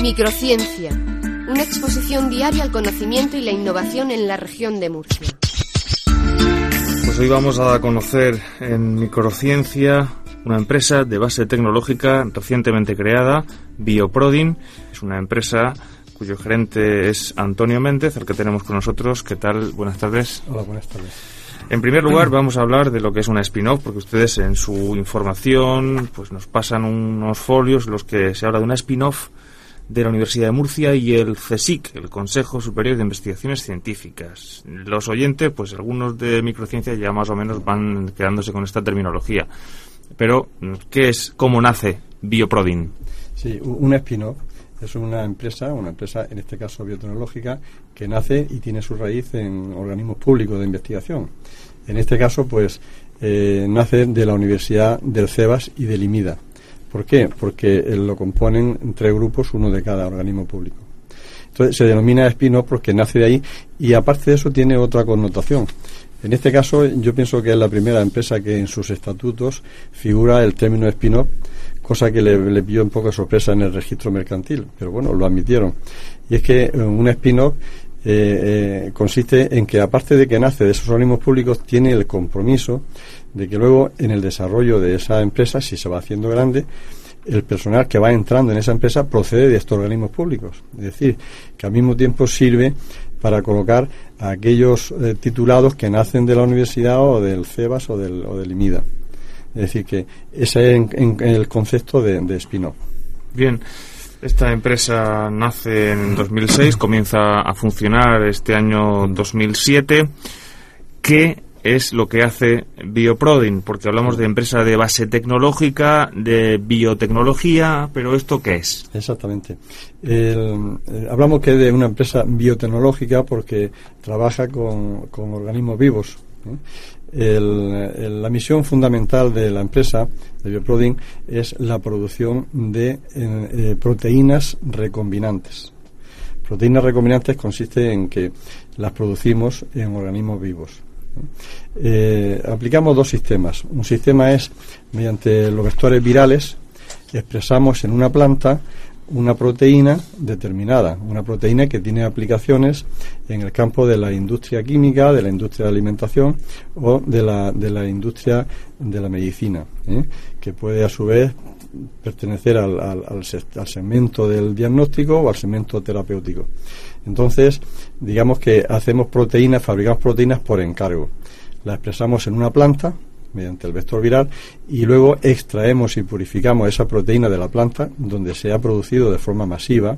Microciencia, una exposición diaria al conocimiento y la innovación en la región de Murcia. Pues hoy vamos a conocer en Microciencia una empresa de base tecnológica recientemente creada, Bioprodin. Es una empresa cuyo gerente es Antonio Méndez, el que tenemos con nosotros. ¿Qué tal? Buenas tardes. Hola, buenas tardes. En primer lugar, vamos a hablar de lo que es una spin-off, porque ustedes en su información pues nos pasan unos folios en los que se habla de una spin-off de la Universidad de Murcia y el CSIC, el Consejo Superior de Investigaciones Científicas. Los oyentes, pues algunos de Microciencia ya más o menos van quedándose con esta terminología. Pero, ¿qué es, cómo nace Bioprodin? Sí, una spin-off es una empresa en este caso biotecnológica, que nace y tiene su raíz en organismos públicos de investigación. En este caso, pues, nace de la Universidad del CEBAS y del IMIDA. ¿Por qué? Porque lo componen 3 grupos, uno de cada organismo público. Entonces se denomina spin-off porque nace de ahí, y aparte de eso tiene otra connotación. En este caso yo pienso que es la primera empresa que en sus estatutos figura el término spin-off, cosa que le pilló un poco de sorpresa en el registro mercantil, pero bueno, lo admitieron. Y es que un spin-off consiste en que, aparte de que nace de esos organismos públicos, tiene el compromiso de que luego en el desarrollo de esa empresa, si se va haciendo grande, el personal que va entrando en esa empresa procede de estos organismos públicos. Es decir, que al mismo tiempo sirve para colocar a aquellos titulados que nacen de la universidad o del CEBAS o del IMIDA. Es decir, que ese es en el concepto de spin-off. Bien. Esta empresa nace en 2006, comienza a funcionar este año 2007. ¿Qué es lo que hace Bioprodin? Porque hablamos de empresa de base tecnológica, de biotecnología, pero ¿esto qué es? Exactamente. Hablamos que es de una empresa biotecnológica porque trabaja con organismos vivos. La misión fundamental de la empresa de Bioprodin es la producción de proteínas recombinantes. Proteínas recombinantes consiste en que las producimos en organismos vivos. Aplicamos 2 sistemas. Un sistema es mediante los vectores virales, expresamos en una planta una proteína determinada, una proteína que tiene aplicaciones en el campo de la industria química, de la industria de alimentación o de la industria de la medicina, que puede a su vez pertenecer al segmento del diagnóstico o al segmento terapéutico. Entonces, digamos que fabricamos proteínas por encargo. Las expresamos en una planta mediante el vector viral y luego extraemos y purificamos esa proteína de la planta donde se ha producido de forma masiva,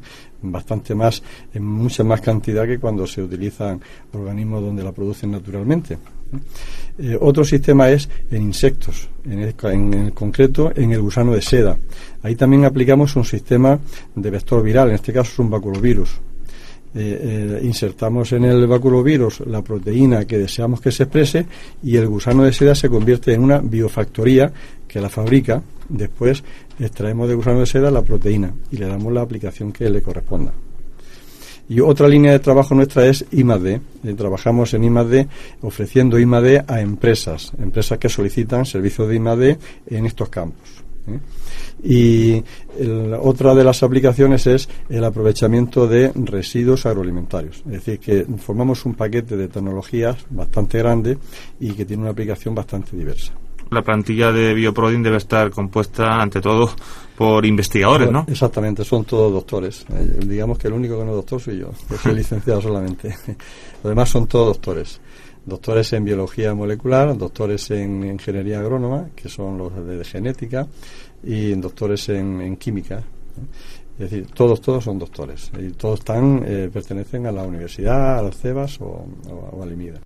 en mucha más cantidad que cuando se utilizan organismos donde la producen naturalmente. Otro sistema es en insectos, en el concreto en el gusano de seda. Ahí también aplicamos un sistema de vector viral, en este caso es un baculovirus. Insertamos en el baculovirus la proteína que deseamos que se exprese y el gusano de seda se convierte en una biofactoría que la fabrica. Después extraemos del gusano de seda la proteína y le damos la aplicación que le corresponda. Y otra línea de trabajo nuestra es I+D. Trabajamos en I+D ofreciendo I+D a empresas que solicitan servicios de I+D en estos campos. Y otra de las aplicaciones es el aprovechamiento de residuos agroalimentarios, es decir, que formamos un paquete de tecnologías bastante grande y que tiene una aplicación bastante diversa. La plantilla de Bioprodin debe estar compuesta ante todo por investigadores, ¿no? Exactamente, son todos doctores. Digamos que el único que no es doctor soy yo, que soy licenciado solamente. Los demás son todos doctores. Doctores en biología molecular, doctores en ingeniería agrónoma, que son los de genética, y doctores en química. Es decir, todos son doctores. Y todos pertenecen a la universidad, a las CEBAS o al IMIDA.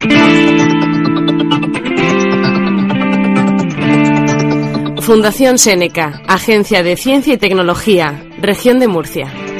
Fundación Seneca, Agencia de Ciencia y Tecnología, Región de Murcia.